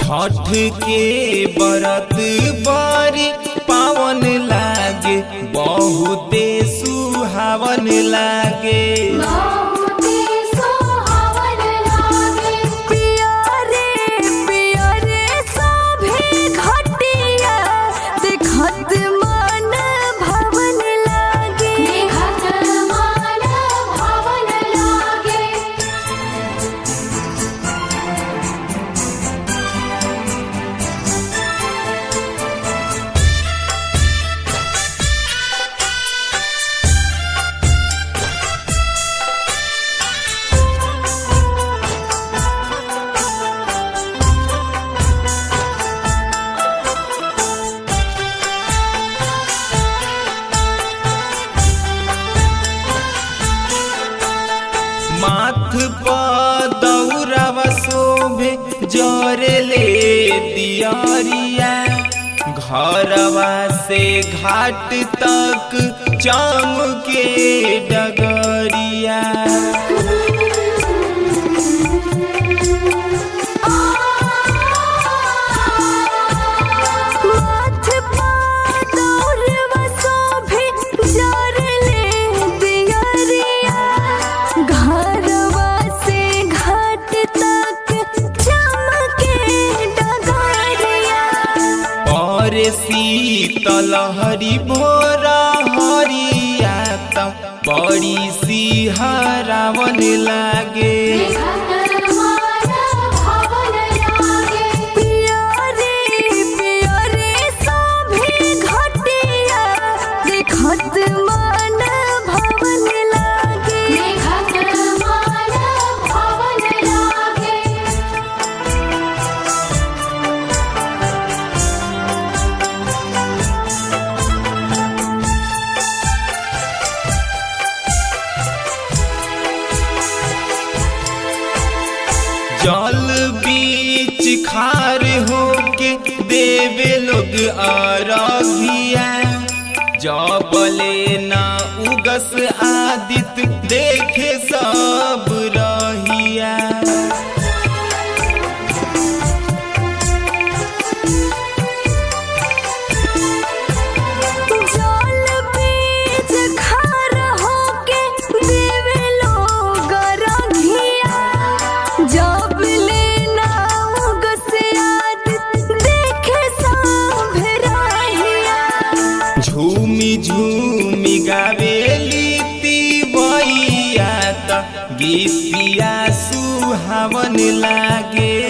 छठ के व्रत बड़ी पावन लागे, बहुते सुहावन लागे। माथ पर दौरावा शोभे जरेले दियरिया, घरवा से घाट तक चमके डगरिया। शीतल हरी भोरा हरिया त बड़ी सिहरावन लागे। जल बीच खार होके देवे लोग अरघिया, जबले ना उगस आदित्य देखे सब रहिया। झूमी झूमी गावेली तिवैया त गीतिया सुहावन लागे।